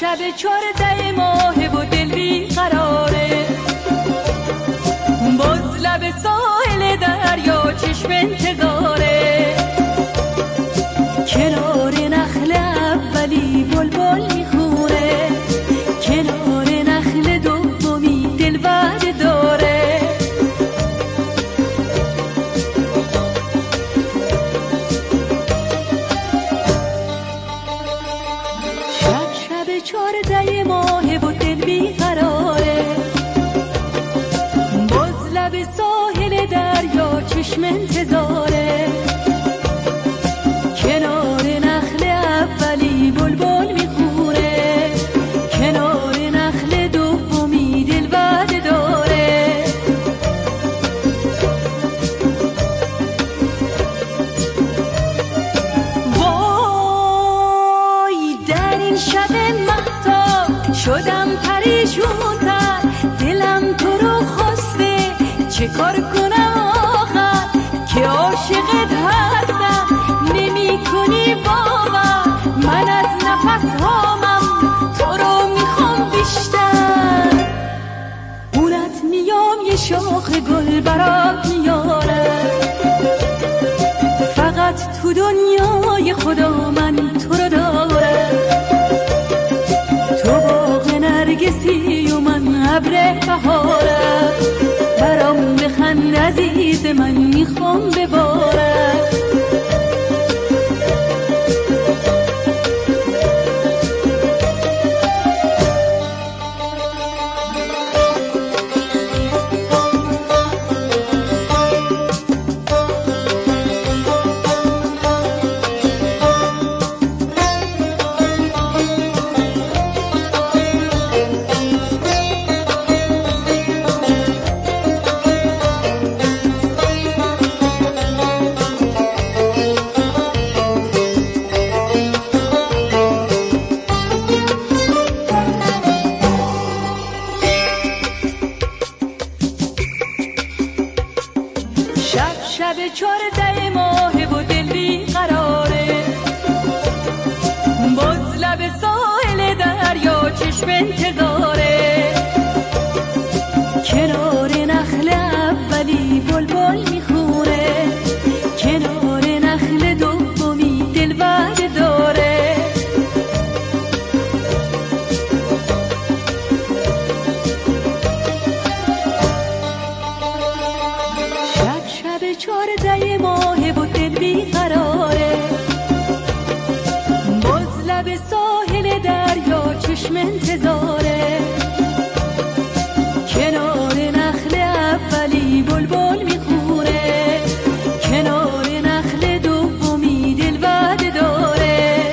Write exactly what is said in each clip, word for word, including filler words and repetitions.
شب چارده ماه و دل بی قراره، باز لب ساحل دریا چشم انتظاره، کنار نخل اولی بلبل میخونه، کنار نخل دومی دل وعده داره. شب شب چارده ماه و دل بی قراره، باز لب ساحل دریا چشم انتظاره، کنار نخل اولی بلبل میخونه، کنار نخل دومی دل وعده داره. وای در این شب مهتاب شدم پریشون‌تر، دلم تو رو خواسته چه کار کنم آخر که عاشقت هستم نمی کنی باور، من از نفس هامم تو رو میخوام بیشتر، اونت میام یه شاخ گل برات میارم، فقط تو دنیای خدا من تو رو دارم، تو باغ نرگسی و من ابر بهارم، برام بخند عزیز من میخوام ببارم. شب چارده ماه و دل بی قراره، باز لب ساحل دریا چشم انتظاره، کنار نخل اولی بلبل میخونه، کنار نخل دومی دل وعده داره. چارده ماه و دل بی قراره، باز لب ساحل دریا چشم انتظاره، کنار نخل اولی بلبل میخونه، کنار نخل دومی دل وعده داره.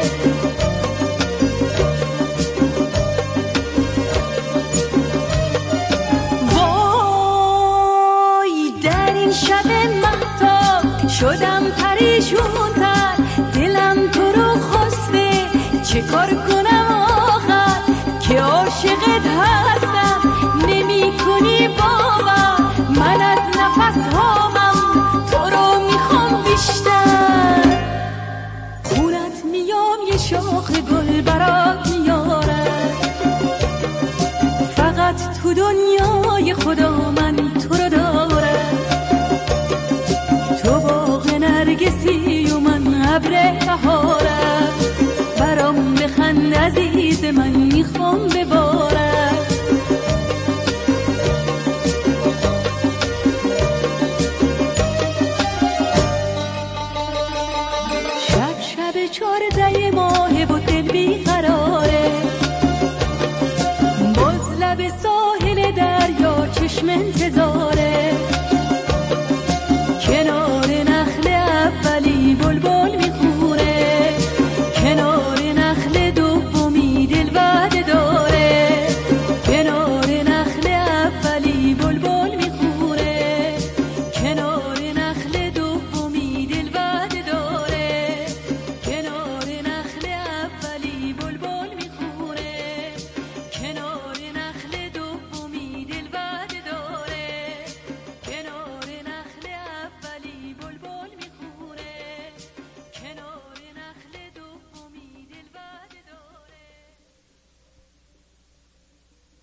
وای در این شب شدم پریشون‌تر، دلم تو رو خواسته چه کار کنم آخر که عاشقت هستم نمی کنی باور، من از نفس هامم تو رو میخوام بیشتر، خونت میام یه شاخ گل برات میارم، فقط تو دنیای خدا من تو رو دارم، تو باغ نرگسی و من ابر بهارم، برام بخند عزیز من میخوام ببارم. شب شب چارده ماه و دل بی قراره، باز لب ساحل دریا چشم انتظاره،